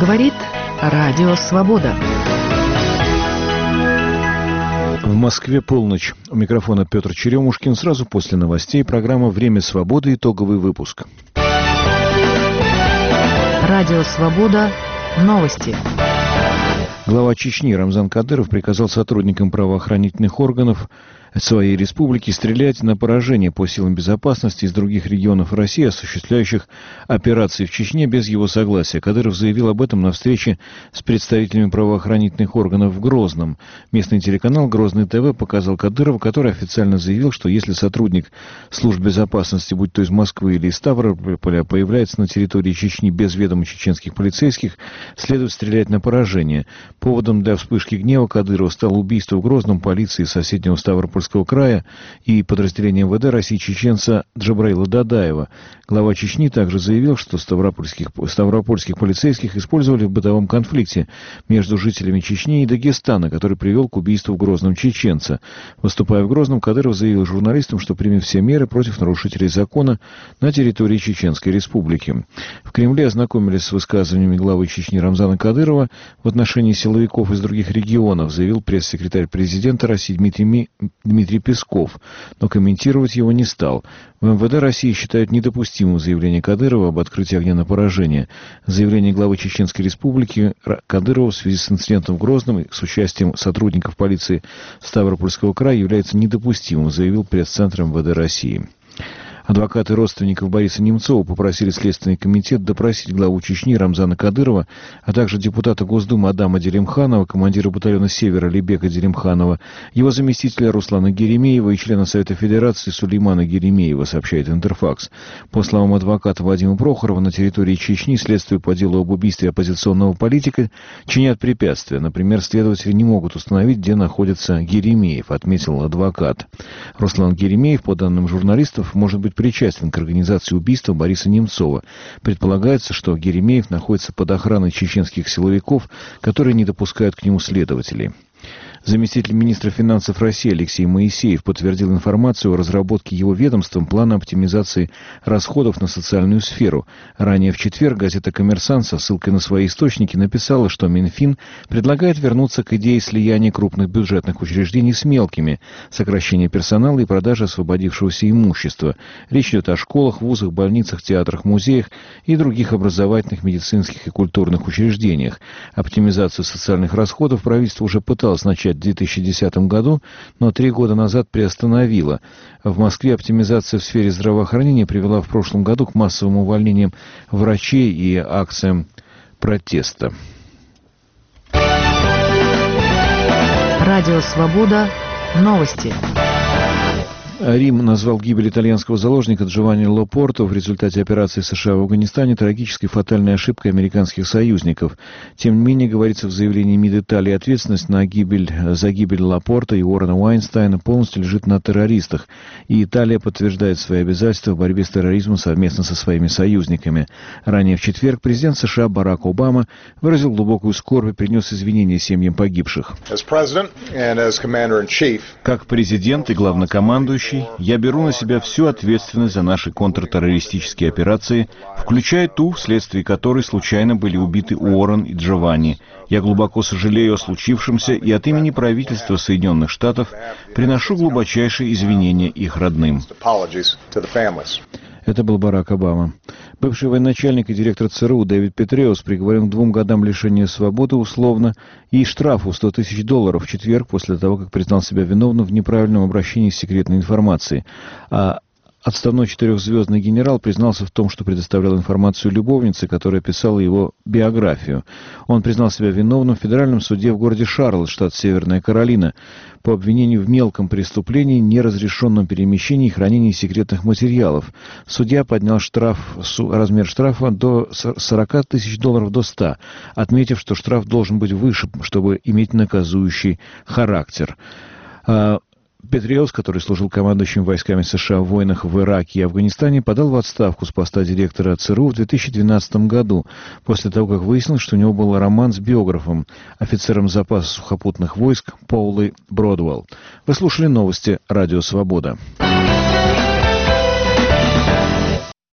Говорит Радио Свобода. В Москве полночь. У микрофона Петр Черемушкин. Сразу после новостей программа «Время свободы». Итоговый выпуск. Радио Свобода. Новости. Глава Чечни Рамзан Кадыров приказал сотрудникам правоохранительных органов своей республики стрелять на поражение по силам безопасности из других регионов России, осуществляющих операции в Чечне без его согласия. Кадыров заявил об этом на встрече с представителями правоохранительных органов в Грозном. Местный телеканал «Грозный ТВ» показал Кадырова, который официально заявил, что если сотрудник служб безопасности, будь то из Москвы или из Ставрополя, появляется на территории Чечни без ведома чеченских полицейских, следует стрелять на поражение. Поводом для вспышки гнева Кадырова стало убийство в Грозном полиции соседнего Ставропольского края и подразделения МВД России чеченца Джабраила Дадаева. Глава Чечни также заявил, что ставропольских полицейских использовали в бытовом конфликте между жителями Чечни и Дагестана, который привел к убийству в Грозном чеченца. Выступая в Грозном, Кадыров заявил журналистам, что примет все меры против нарушителей закона на территории Чеченской Республики. В Кремле ознакомились с высказываниями главы Чечни Рамзана Кадырова в отношении силовиков из других регионов, заявил пресс-секретарь президента России Дмитрий Песков, но комментировать его не стал. В МВД России считают недопустимым заявление Кадырова об открытии огня на поражение. Заявление главы Чеченской Республики Кадырова в связи с инцидентом в Грозном с участием сотрудников полиции Ставропольского края является недопустимым, заявил пресс-центр МВД России. Адвокаты родственников Бориса Немцова попросили Следственный комитет допросить главу Чечни Рамзана Кадырова, а также депутата Госдумы Адама Делимханова, командира батальона «Север» Алибека Делимханова, его заместителя Руслана Геремеева и члена Совета Федерации Сулеймана Геремеева, сообщает Интерфакс. По словам адвоката Вадима Прохорова, на территории Чечни следствию по делу об убийстве оппозиционного политика чинят препятствия. Например, следователи не могут установить, где находится Геремеев, отметил адвокат. Руслан Геремеев, по данным журналистов, может быть причастен к организации убийства Бориса Немцова. Предполагается, что Геремеев находится под охраной чеченских силовиков, которые не допускают к нему следователей. Заместитель министра финансов России Алексей Моисеев подтвердил информацию о разработке его ведомством плана оптимизации расходов на социальную сферу. Ранее в четверг газета «Коммерсант» со ссылкой на свои источники написала, что Минфин предлагает вернуться к идее слияния крупных бюджетных учреждений с мелкими, сокращения персонала и продажи освободившегося имущества. Речь идет о школах, вузах, больницах, театрах, музеях и других образовательных, медицинских и культурных учреждениях. Оптимизацию социальных расходов правительство уже пыталось начать в 2010 году, но 3 года назад приостановила. В Москве оптимизация в сфере здравоохранения привела в прошлом году к массовым увольнениям врачей и акциям протеста. Радио Свобода. Новости. Рим назвал гибель итальянского заложника Джованни Лопорто в результате операции США в Афганистане трагической фатальной ошибкой американских союзников. Тем не менее, говорится в заявлении МИД Италии, ответственность за гибель Лопорто и Уоррена Уайнстайна полностью лежит на террористах, и Италия подтверждает свои обязательства в борьбе с терроризмом совместно со своими союзниками. Ранее в четверг президент США Барак Обама выразил глубокую скорбь и принес извинения семьям погибших. Как президент и главнокомандующий, я беру на себя всю ответственность за наши контртеррористические операции, включая ту, вследствие которой случайно были убиты Уоррен и Джованни. Я глубоко сожалею о случившемся и от имени правительства Соединенных Штатов приношу глубочайшие извинения их родным. Это был Барак Обама. Бывший военачальник и директор ЦРУ Дэвид Петреус приговорен к 2 годам лишения свободы условно и штрафу $100 тысяч в четверг после того, как признал себя виновным в неправильном обращении с секретной информацией. Отставной 4-звездный генерал признался в том, что предоставлял информацию любовнице, которая писала его биографию. Он признал себя виновным в федеральном суде в городе Шарлотт, штат Северная Каролина, по обвинению в мелком преступлении, неразрешенном перемещении и хранении секретных материалов. Судья поднял размер штрафа до $40 тысяч до 100, отметив, что штраф должен быть выше, чтобы иметь наказующий характер. Петреус, который служил командующим войсками США в войнах в Ираке и Афганистане, подал в отставку с поста директора ЦРУ в 2012 году, после того, как выяснилось, что у него был роман с биографом, офицером запаса сухопутных войск Паулой Бродвелл. Вы слушали новости «Радио Свобода».